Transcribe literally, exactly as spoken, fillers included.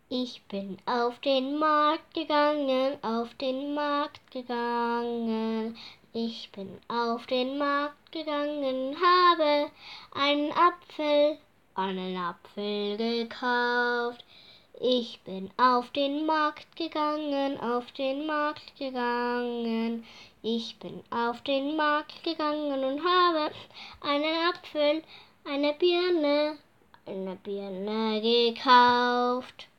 Ich bin auf den Markt gegangen, auf den Markt gegangen. Ich bin auf den Markt gegangen, habe einen Apfel, einen Apfel gekauft. Ich bin auf den Markt gegangen, auf den Markt gegangen. Ich bin auf den Markt gegangen und habe einen Apfel, eine Birne, eine Birne gekauft.